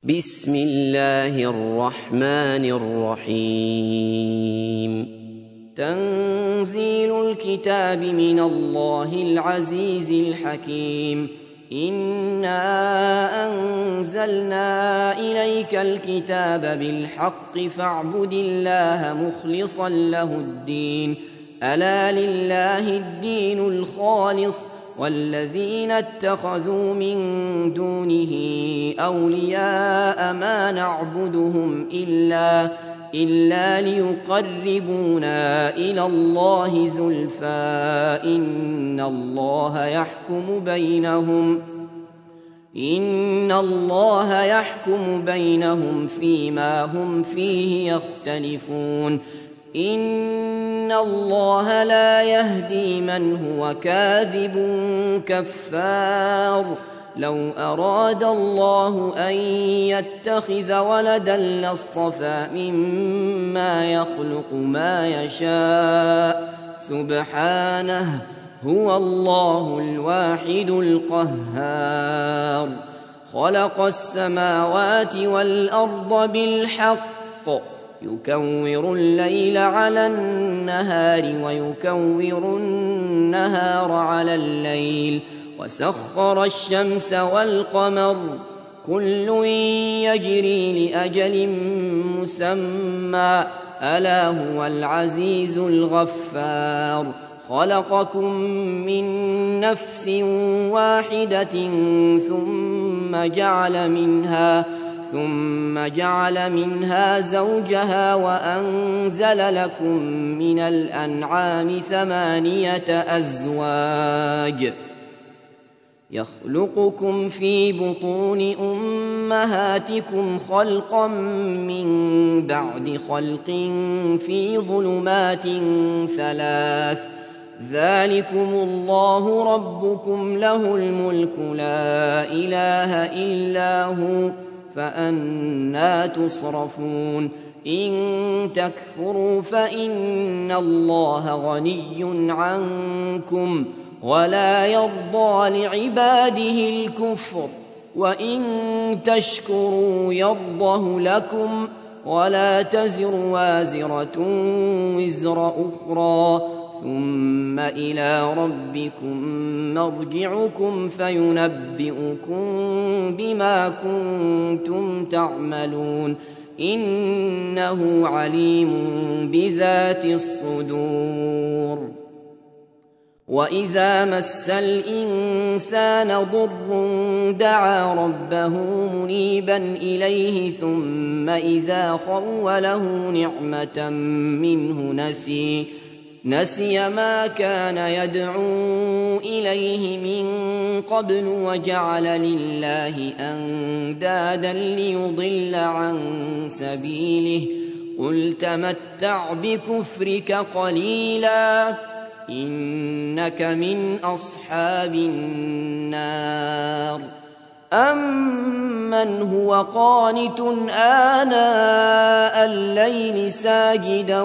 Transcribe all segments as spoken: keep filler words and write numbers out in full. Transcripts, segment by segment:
بسم الله الرحمن الرحيم تنزيل الكتاب من الله العزيز الحكيم إنا أنزلنا إليك الكتاب بالحق فاعبد الله مخلصا له الدين ألا لله الدين الخالص والذين اتخذوا من دونه أولياء ما نعبدهم إلا, إلا ليقربونا إلى الله زلفى إن الله يحكم بينهم إن الله يحكم بينهم فيما هم فيه يختلفون إن الله لا يهدي من هو كاذب كفار لو أراد الله أن يتخذ ولدا لاصطفى مما يخلق ما يشاء سبحانه هو الله الواحد القهار خلق السماوات والأرض بالحق يكور الليل على النهار ويكور النهار على الليل وسخر الشمس والقمر كل يجري لأجل مسمى ألا هو العزيز الغفار خلقكم من نفس واحدة ثم جعل منها ثم جعل منها زوجها وأنزل لكم من الأنعام ثمانية أزواج يخلقكم في بطون أمهاتكم خلقا من بعد خلق في ظلمات ثلاث ذلكم الله ربكم له الملك لا إله إلا هو فأنى تصرفون إن تكفروا فإن الله غني عنكم ولا يرضى لعباده الكفر وإن تشكروا يرضه لكم ولا تزر وازرة وزر أخرى ثم إلى ربكم مرجعكم فينبئكم بما كنتم تعملون إنه عليم بذات الصدور وإذا مس الإنسان ضر دعا ربه منيبا إليه ثم إذا خوله نعمة منه نسي نسي ما كان يدعو إليه من قبل وجعل لله أندادا ليضل عن سبيله قل تمتع بكفرك قليلا إنك من أصحاب النار أمن هو قانت آناء الليل ساجدا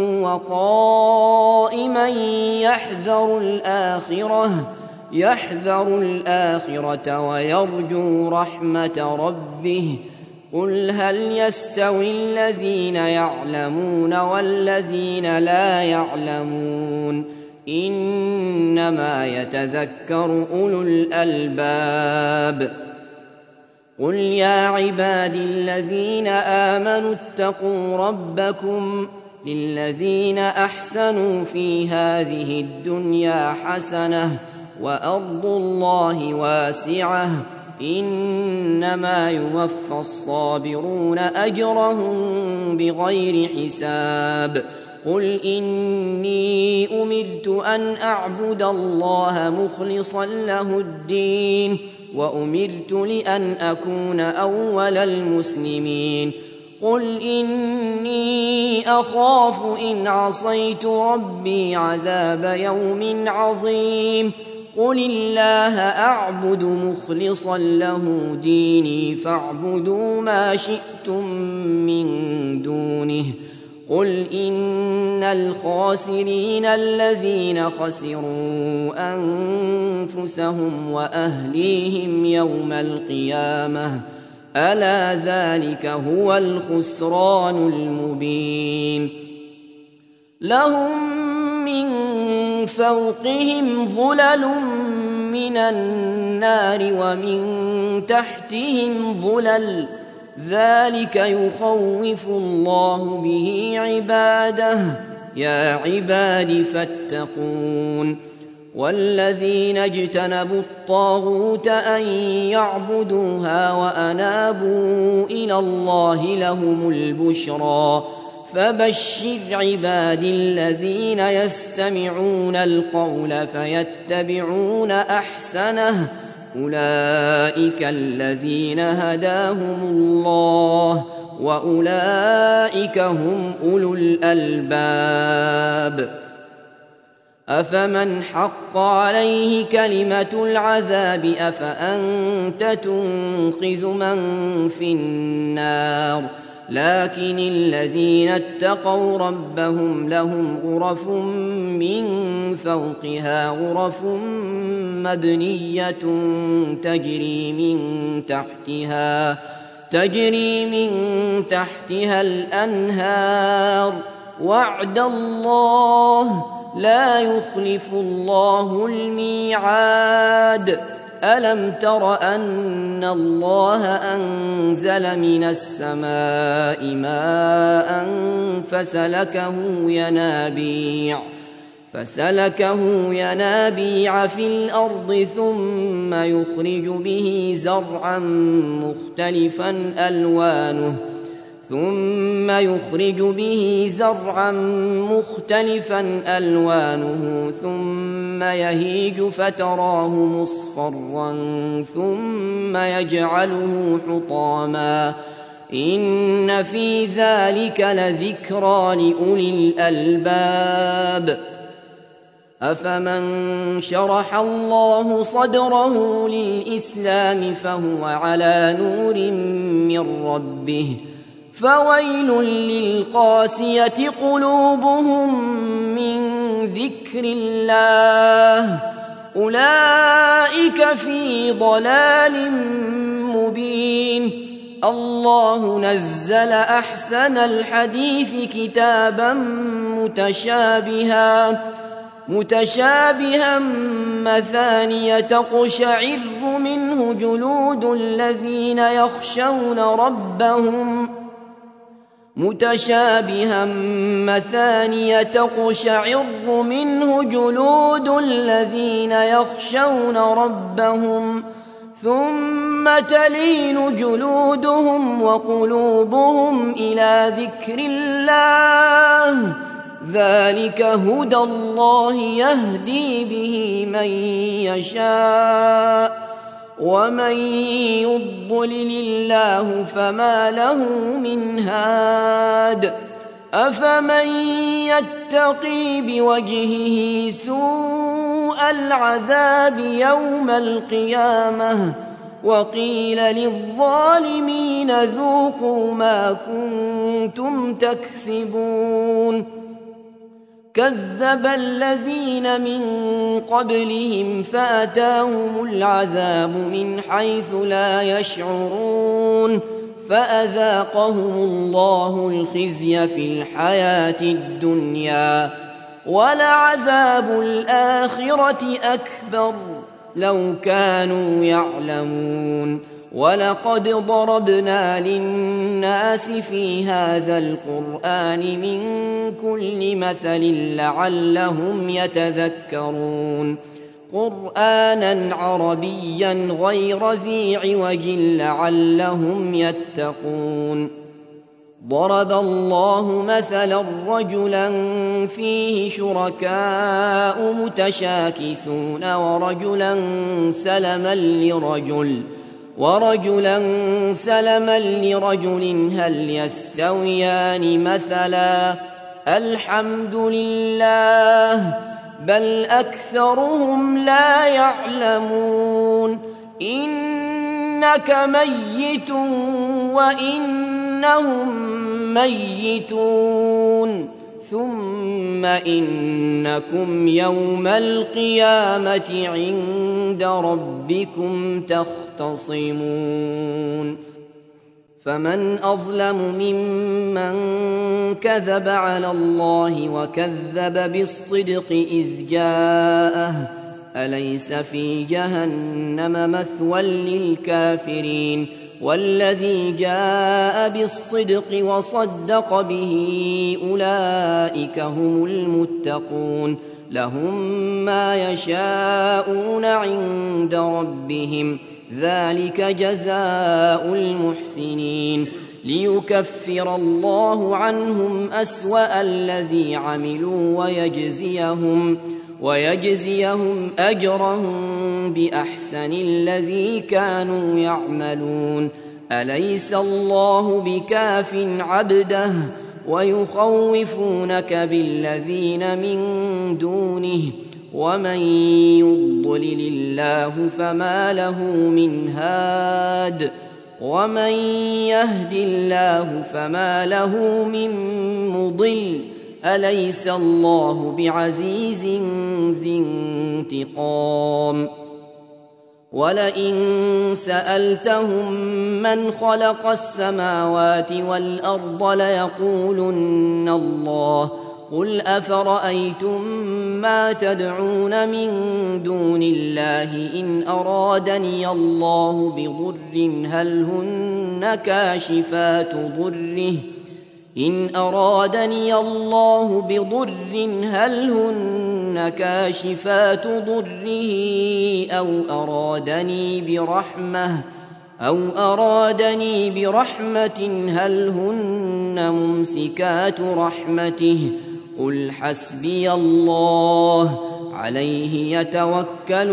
وقائما يحذر الآخرة يحذر الآخرة ويرجو رحمة ربه قل هل يستوي الذين يعلمون والذين لا يعلمون إنما يتذكر أولو الألباب قل يا عبادي الذين آمنوا اتقوا ربكم للذين أحسنوا في هذه الدنيا حسنة وأرض الله واسعة إنما يوفى الصابرون أجرهم بغير حساب قل إني أمرت أن أعبد الله مخلصا له الدين وأمرت لأن أكون أول المسلمين قل إني أخاف إن عصيت ربي عذاب يوم عظيم قل الله أعبد مخلصا له ديني فاعبدوا ما شئتم من دونه قل إن الخاسرين الذين خسروا أنفسهم وأهليهم يوم القيامة ألا ذلك هو الخسران المبين لهم من فوقهم ظلل من النار ومن تحتهم ظلل ذلك يخوف الله به عباده يا عباد فاتقون والذين اجتنبوا الطاغوت أن يعبدوها وأنابوا إلى الله لهم البشرى فبشر عبادي الذين يستمعون القول فيتبعون أحسنه أولئك الذين هداهم الله وأولئك هم أولو الألباب أفمن حق عليه كلمة العذاب أفأنت تنقذ من في النار لكن الذين اتقوا ربهم لهم غرف من فوقها غرف مبنية تجري من تحتها تجري من تحتها الأنهار وعد الله لا يخلف الله الميعاد ألم تر أن الله أنزل من السماء ماء فسلكه ينابيع فسلكه ينابيع في الأرض ثم يخرج به زرعا مختلفا ألوانه ثم يخرج به زرعا مختلفا ألوانه ثم يهيج فتراه مصفرا ثم يجعله حطاما إن في ذلك لذكرى لأولي الألباب أفمن شرح الله صدره للإسلام فهو على نور من ربه فويل للقاسية قلوبهم من ذكر الله أولئك في ضلال مبين الله نزل أحسن الحديث كتابا متشابها متشابها مثانية تقشعر منه جلود الذين يخشون ربهم متشابها مثانية تقشعر منه جلود الذين يخشون ربهم ثم تلين جلودهم وقلوبهم إلى ذكر الله ذلك هدى الله يهدي به من يشاء ومن يضلل الله فما له من هاد أفمن يتقي بوجهه سوء العذاب يوم القيامة وقيل للظالمين ذوقوا ما كنتم تكسبون كذب الذين من قبلهم فأتاهم العذاب من حيث لا يشعرون فأذاقهم الله الخزي في الحياة الدنيا ولعذاب الآخرة أكبر لو كانوا يعلمون ولقد ضربنا للناس في هذا القرآن من كل مثل لعلهم يتذكرون قرآنا عربيا غير ذي عوج لعلهم يتقون ضرب الله مثلا رجلا فيه شركاء متشاكسون ورجلا سلما لرجل ورجلا سلما لرجل هل يستويان مثلا الحمد لله بل أكثرهم لا يعلمون إنك ميت وإنهم ميتون ثم إنكم يوم القيامة عند ربكم تختصمون فمن أظلم ممن كذب على الله وكذب بالصدق إذ جاءه أليس في جهنم مثوى للكافرين والذي جاء بالصدق وصدق به أولئك هم المتقون لهم ما يشاءون عند ربهم ذلك جزاء المحسنين ليكفر الله عنهم أسوأ الذي عملوا ويجزيهم ويجزيهم أجرهم بأحسن الذي كانوا يعملون أليس الله بكاف عبده ويخوفونك بالذين من دونه ومن يضلل الله فما له من هاد ومن يهد الله فما له من مضل أليس الله بعزيز ذي انتقام ولئن سألتهم من خلق السماوات والأرض ليقولن الله قل أفرأيتم ما تدعون من دون الله إن أرادني الله بضر هل هن كاشفات ضره إن أرادني الله بضر هل هن كاشفات ضره أو أرادني برحمة أو أرادني برحمة هل هن ممسكات رحمته قل حسبي الله عليه يتوكل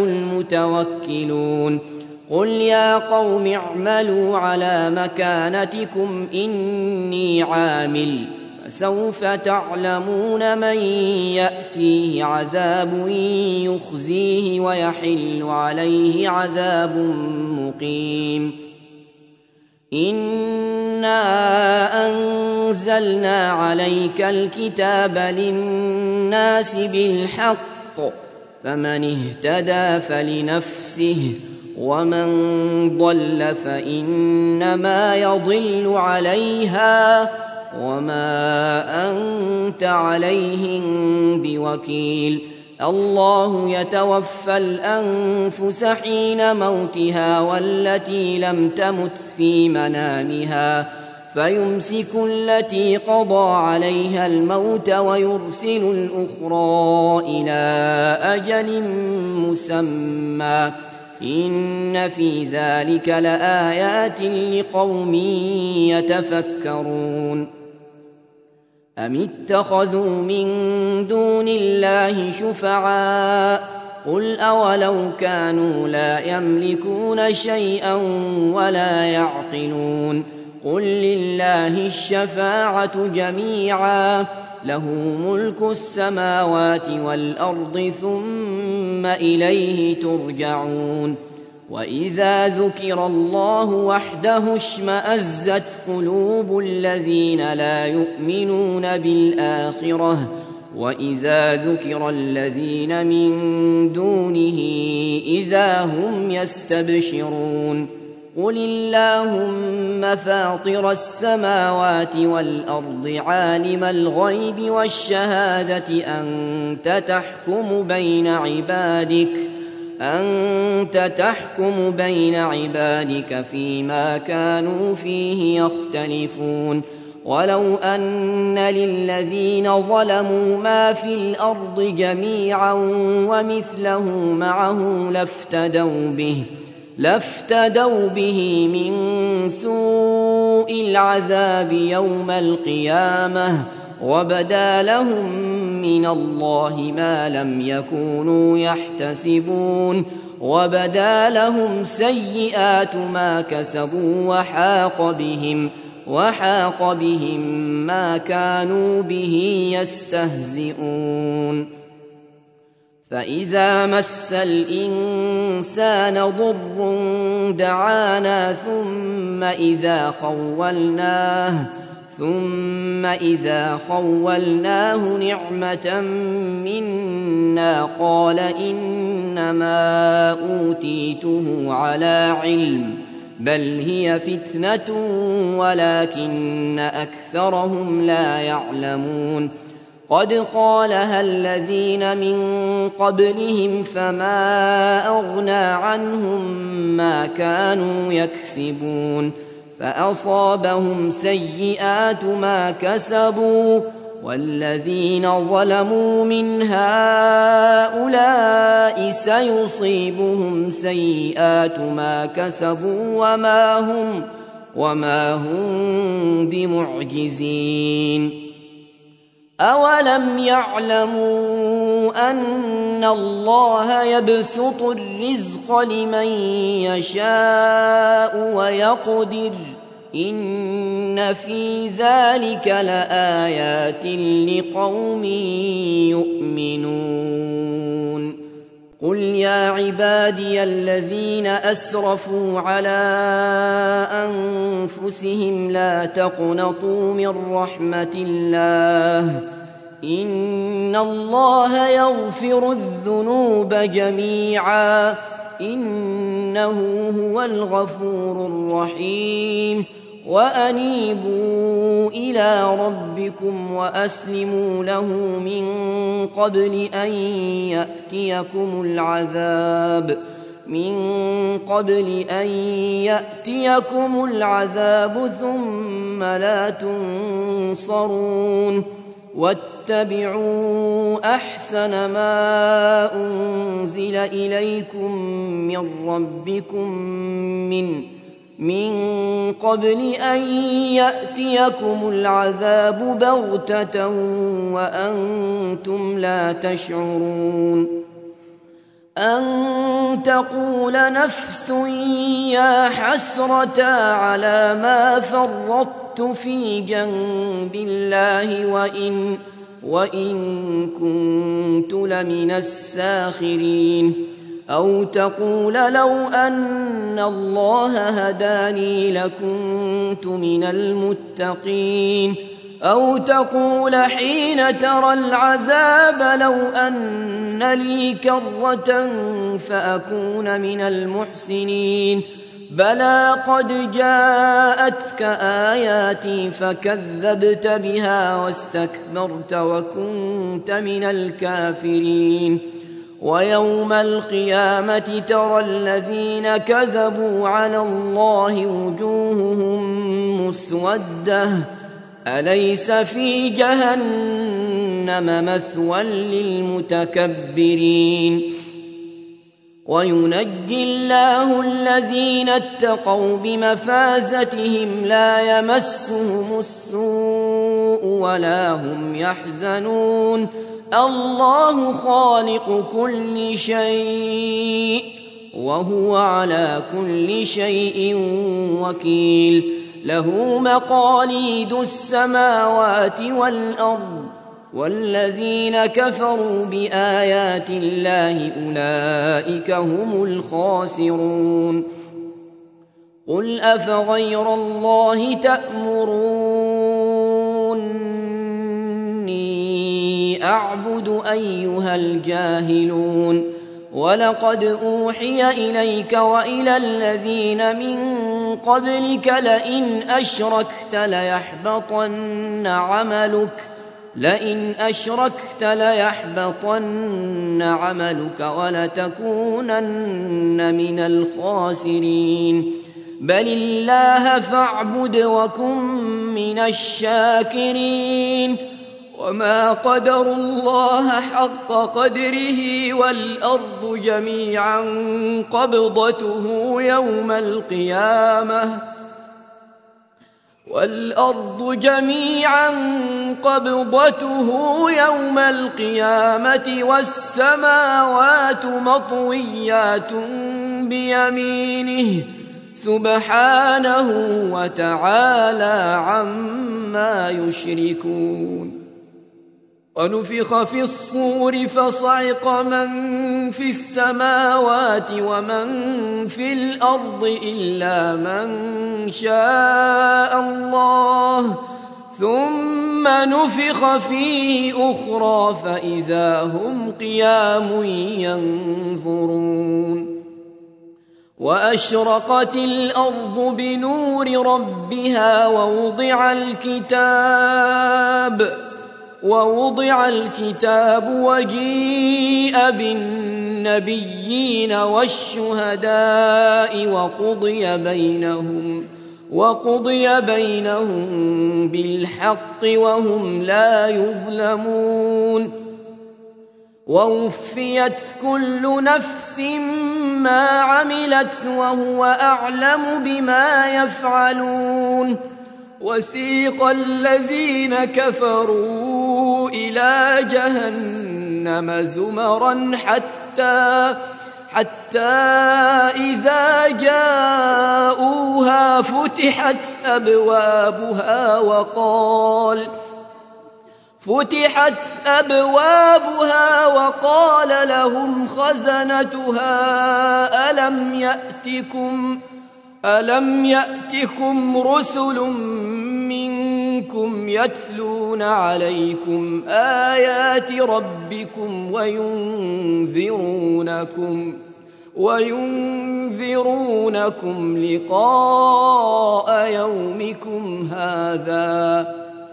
المتوكلون قل يا قوم اعملوا على مكانتكم إني عامل فسوف تعلمون من يأتيه عذاب يخزيه ويحل عليه عذاب مقيم إنا أنزلنا عليك الكتاب للناس بالحق فمن اهتدى فلنفسه ومن ضل فإنما يضل عليها وما أنت عليهم بوكيل الله يتوفى الأنفس حين موتها والتي لم تمت في منامها فيمسك التي قضى عليها الموت ويرسل الأخرى إلى أجل مسمى إن في ذلك لآيات لقوم يتفكرون أم اتخذوا من دون الله شفعاء قل أولو كانوا لا يملكون شيئا ولا يعقلون قل لله الشفاعة جميعا له ملك السماوات والأرض ثم إليه ترجعون وإذا ذكر الله وحده اشمأزت قلوب الذين لا يؤمنون بالآخرة وإذا ذكر الذين من دونه إذا هم يستبشرون قل اللهم فاطر السماوات والأرض عالم الغيب والشهادة أنت تحكم بين عبادك أنت تحكم بين عبادك فيما كانوا فيه يختلفون ولو أن للذين ظلموا ما في الأرض جميعا ومثله معه لافتدوا به لافتدوا به من سوء العذاب يوم القيامة وبدا لهم من الله ما لم يكونوا يحتسبون وبدا لهم سيئات ما كسبوا وحاق بهم وحاق بهم ما كانوا به يستهزئون فإذا مس الإنسان ضر دعانا ثم إذا خولناه ثم إذا خولناه نعمة منا قال إنما أوتيته على علم بل هي فتنة ولكن أكثرهم لا يعلمون قد قالها الذين من قبلهم فما أغنى عنهم ما كانوا يكسبون فأصابهم سيئات ما كسبوا والذين ظلموا من هؤلاء سيصيبهم سيئات ما كسبوا وما هم وما هم بمعجزين أولم يعلموا أن الله يبسط الرزق لمن يشاء ويقدر إن في ذلك لآيات لقوم يؤمنون قل يا عبادي الذين أسرفوا على أنفسهم لا تقنطوا من رحمة الله إن الله يغفر الذنوب جميعا إنه هو الغفور الرحيم وأنيبوا إلى ربكم وأسلموا له من قبل أن يأتيكم العذاب من قبل أن يأتيكم العذاب ثم لا تنصرون واتبعوا أحسن ما أنزل إليكم من ربكم من من قبل أن يأتيكم العذاب بغتة وأنتم لا تشعرون أن تقول نفس يا حسرة على ما فرطت في جنب الله وإن, وإن كنت لمن الساخرين أو تقول لو أن الله هداني لكنت من المتقين أو تقول حين ترى العذاب لو أن لي كرة فأكون من المحسنين بلى قد جاءتك آياتي فكذبت بها واستكبرت وكنت من الكافرين ويوم القيامة ترى الذين كذبوا على الله وجوههم مسودة أليس في جهنم مثوى للمتكبرين وينجي الله الذين اتقوا بمفازتهم لا يمسهم السوء ولا هم يحزنون الله خالق كل شيء وهو على كل شيء وكيل له مقاليد السماوات والأرض والذين كفروا بآيات الله أولئك هم الخاسرون قل أفغير الله تأمروني أعبد أيها الجاهلون ولقد أوحي إليك وإلى الذين من قبلك لئن أشركت ليحبطن عملك لئن أشركت ليحبطن عملك ولتكونن من الخاسرين بل الله فاعبد وكن من الشاكرين وما قدروا الله حق قدره والأرض جميعا قبضته يوم القيامة والأرض جميعا قبضته يوم القيامة والسماوات مطويات بيمينه سبحانه وتعالى عما يشركون ونفخ في الصور فصعق من في السماوات ومن في الأرض إلا من شاء الله ثم نفخ فيه أخرى فإذا هم قيام ينظرون وأشرقت الأرض بنور ربها ووضع الكتاب ووضع الكتاب وجيء بالنبيين والشهداء وقضي بينهم وقضي بينهم بالحق وهم لا يظلمون ووفيت كل نفس ما عملت وهو أعلم بما يفعلون وسيق الذين كفروا إلى جهنم زمرا حتى حتى إذا جاءوها فتحت أبوابها وقال فتحت أبوابها وقال لهم خزنتها ألم يأتكم ألم يأتكم رسل منكم يتلون عليكم آيات ربكم وينذرونكم وينذرونكم لقاء يومكم هذا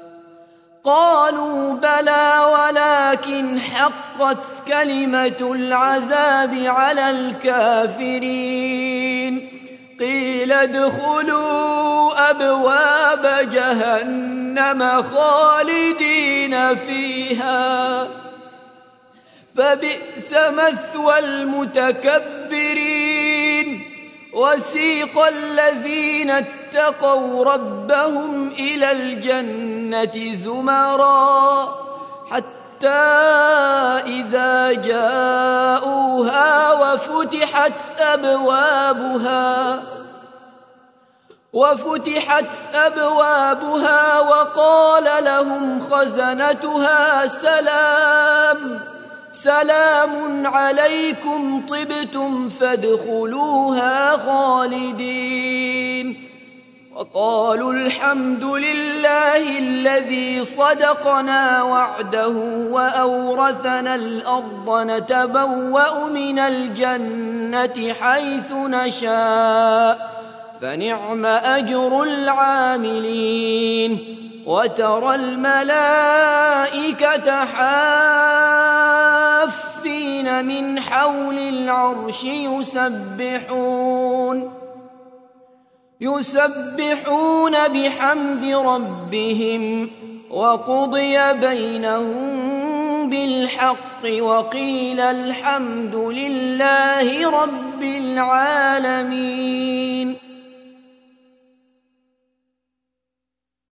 قالوا بلى ولكن حقت كلمة العذاب على الكافرين قيل ادخلوا أبواب جهنم خالدين فيها فبئس مثوى المتكبرين وسيق الذين اتقوا ربهم إلى الجنة زمرا حتى إذا جاءوها وفتحت أبوابها وفتحت أبوابها وقال لهم خزنتها سلام سلام عليكم طبتم فادخلوها خالدين وقالوا الحمد لله الذي صدقنا وعده وأورثنا الأرض نتبوأ من الجنة حيث نشاء فنعم أجر العاملين وترى الملائكة حافين من حول العرش يسبحون يسبحون بحمد ربهم وقضي بينهم بالحق وقيل الحمد لله رب العالمين.